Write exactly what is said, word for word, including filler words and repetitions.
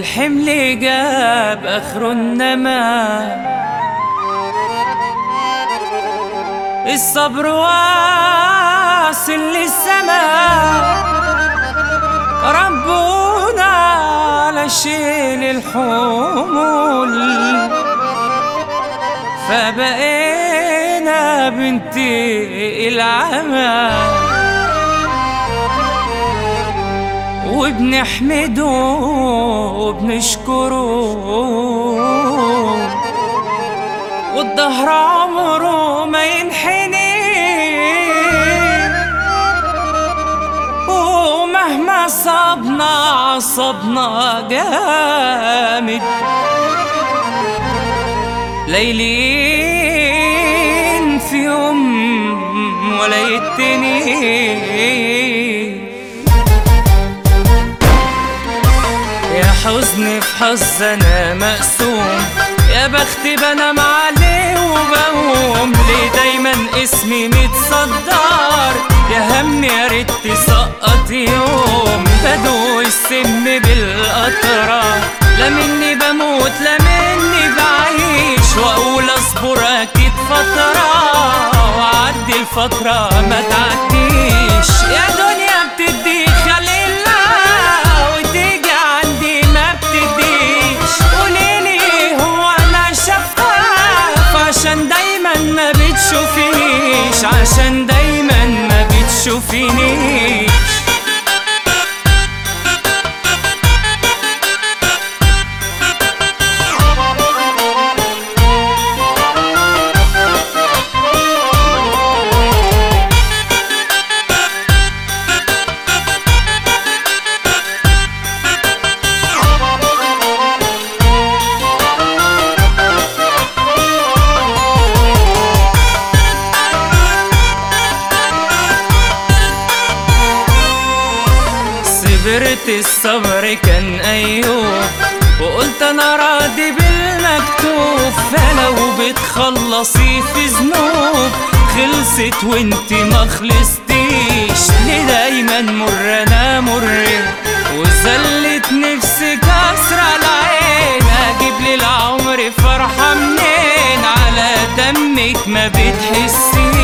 الحمل جاب اخره انما الصبر واصل للسماء. ربنا على شيل الحمول فبقينا بنتي العمى وبنحمده وبنشكره والدهر عمره ما ينحني ومهما صابنا عصبنا جامد. ليلين في يوم ولا يتنين يا حزن في حظ انا مقسوم يا بخت بنام عليه وبقوم ليه دايما اسمي متصدر يا هم يا ريت تسقط يوم بدوق السم بالقطرة لا مني بموت لا مني بعيش واقول اصبر اكيد فترة وعدي الفترة ما تعديش يا دنيا بتدي خليلة وتيجي عندي ما بتديش. قوليلي هو انا شفاف عشان دايما ما بتشوفينيش عشان دايما ما بتشوفينيش. صبرت الصبر كان أيوب وقلت أنا راضي بالمكتوب فلو بتخلصي في ذنوب خلصت وانتي ما خلصتيش. ليه دايما مر أنا مر وزلت نفسي كسر العين أجيب للعمر فرحة منين على دمك ما بتحسيش.